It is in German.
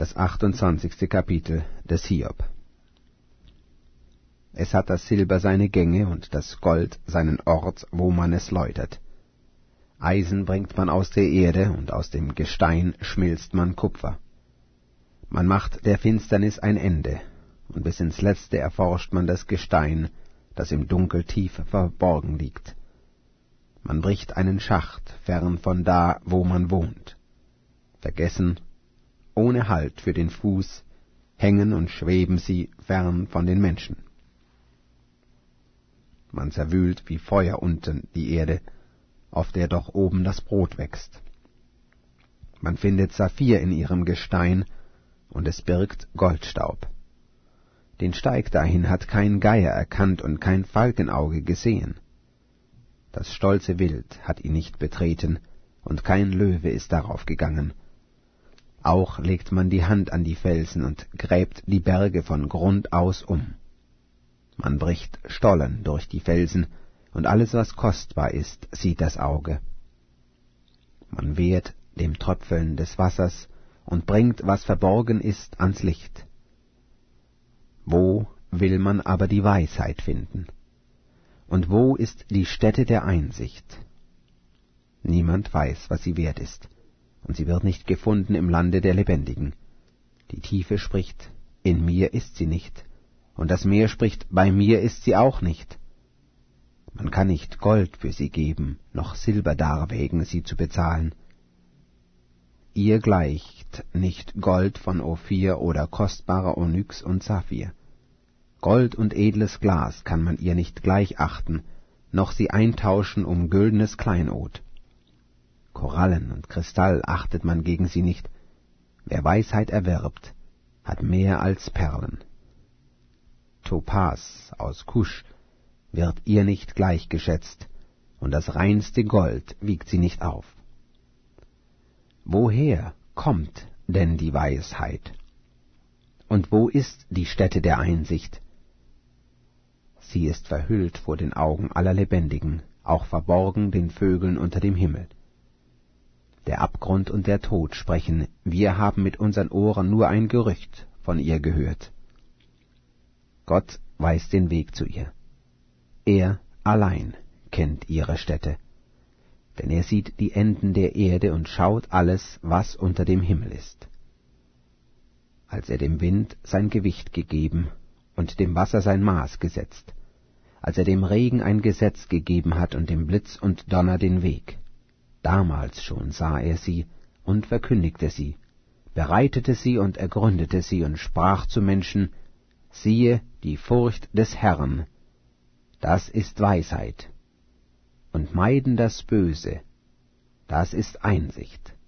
Das 28. Kapitel des Hiob. Es hat das Silber seine Gänge und das Gold seinen Ort, wo man es läutert. Eisen bringt man aus der Erde, und aus dem Gestein schmilzt man Kupfer. Man macht der Finsternis ein Ende, und bis ins Letzte erforscht man das Gestein, das im Dunkel tief verborgen liegt. Man bricht einen Schacht fern von da, wo man wohnt. Vergessen, ohne Halt für den Fuß, hängen und schweben sie fern von den Menschen. Man zerwühlt wie Feuer unten die Erde, auf der doch oben das Brot wächst. Man findet Saphir in ihrem Gestein, und es birgt Goldstaub. Den Steig dahin hat kein Geier erkannt und kein Falkenauge gesehen. Das stolze Wild hat ihn nicht betreten, und kein Löwe ist darauf gegangen. Auch legt man die Hand an die Felsen und gräbt die Berge von Grund aus um. Man bricht Stollen durch die Felsen, und alles, was kostbar ist, sieht das Auge. Man wehrt dem Tröpfeln des Wassers und bringt, was verborgen ist, ans Licht. Wo will man aber die Weisheit finden? Und wo ist die Stätte der Einsicht? Niemand weiß, was sie wert ist, und sie wird nicht gefunden im Lande der Lebendigen. Die Tiefe spricht, in mir ist sie nicht, und das Meer spricht, bei mir ist sie auch nicht. Man kann nicht Gold für sie geben, noch Silber darwägen, sie zu bezahlen. Ihr gleicht nicht Gold von Ophir oder kostbarer Onyx und Saphir. Gold und edles Glas kann man ihr nicht gleich achten, noch sie eintauschen um güldenes Kleinod. Korallen und Kristall achtet man gegen sie nicht. Wer Weisheit erwirbt, hat mehr als Perlen. Topas aus Kusch wird ihr nicht gleichgeschätzt, und das reinste Gold wiegt sie nicht auf. Woher kommt denn die Weisheit? Und wo ist die Stätte der Einsicht? Sie ist verhüllt vor den Augen aller Lebendigen, auch verborgen den Vögeln unter dem Himmel. Der Abgrund und der Tod sprechen, wir haben mit unseren Ohren nur ein Gerücht von ihr gehört. Gott weiß den Weg zu ihr. Er allein kennt ihre Stätte, denn er sieht die Enden der Erde und schaut alles, was unter dem Himmel ist. Als er dem Wind sein Gewicht gegeben und dem Wasser sein Maß gesetzt, als er dem Regen ein Gesetz gegeben hat und dem Blitz und Donner den Weg, damals schon sah er sie und verkündigte sie, bereitete sie und ergründete sie und sprach zu Menschen, siehe, die Furcht des Herrn, das ist Weisheit, und meiden das Böse, das ist Einsicht.